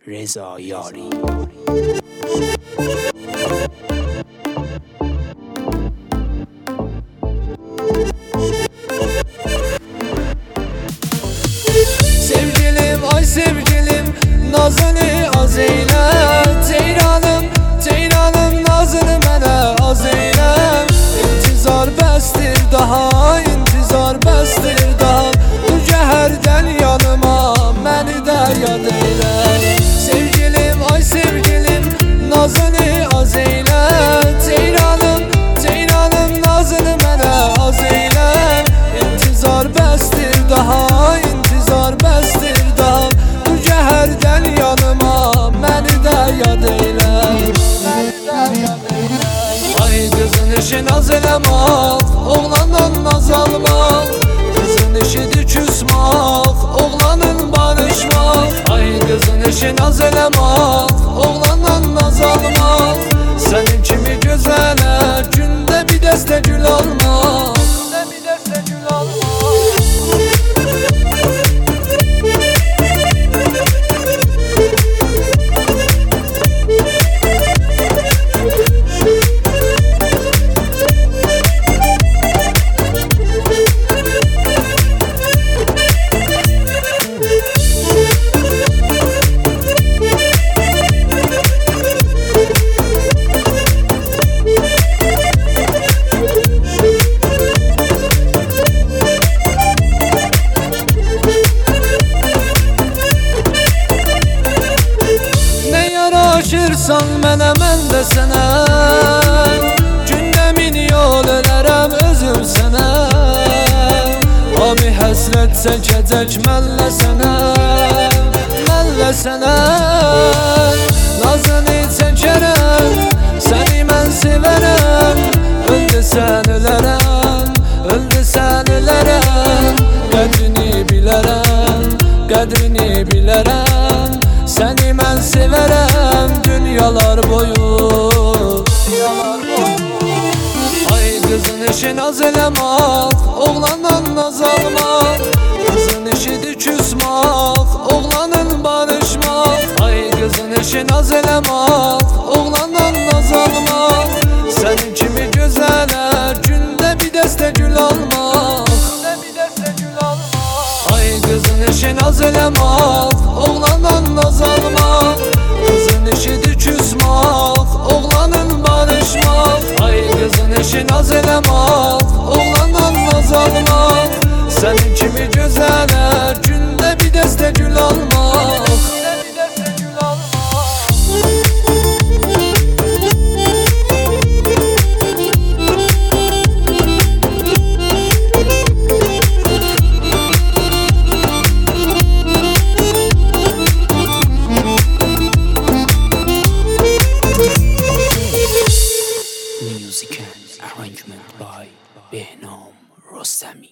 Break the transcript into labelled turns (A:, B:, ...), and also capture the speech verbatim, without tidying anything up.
A: رضا یاری.
B: Sevgilim ay sevgilim nazını az eyle, Ceyranım ceyranım nazını mənə az eyle. İntizar bəsdir daha, intizar bəsdir daha, bu gəhərdən yanıma məni də yad eyle. Sevgilim ay sevgilim nazını az eyle, Ceyranım ceyranım nazını mənə az eyle. İntizar bəsdir daha, intizar bəsdir daha, bu gəhərdən yanıma məni də yad eyle. Ay qızın işi naz eləmək, oğlandan naz almaq, qızın işidir küsmaq, oğlanın barışmaq. Ay qızın işi naz eləmək, oğlandan naz almaq, sənin kimi gözələ gündə bir dəstə gül almaq, gündə bir dəstə gül almaq. Yaraşırsan mənə, mən də sənə, gündə min yol ölərəm özüm sənə. Abi həsrət çəkəcək mənlə sənə, mənlə sənə. Nazını çəkərəm, səni mən sevərəm, öldü sən ölərəm, öldü sən ölərəm. Qədrini bilərəm, qədrini bilərəm, səni mən sevərəm dünyalar boyu. Ay qızın işi naz eləmək, oğlandan naz almaq, qızın işidir küsmaq, oğlanın barışmaq. Ay qızın işi naz eləmək, oğlandan naz almaq, sənin kimi gözələ gündə bir dəstə gül almaq, gündə bir dəstə gül almaq. Ay qızın işi naz eləmək, oğlandan naz almaq, qızın işidir küsmaq, oğlanın barışmaq. Ay qızın işi naz eləmək, oğlandan naz almaq, sənin kimi gözələ gündə bir dəstə gül almaq, gündə bir dəstə gül almaq.
A: Music and arrangement by Behnam Rostam.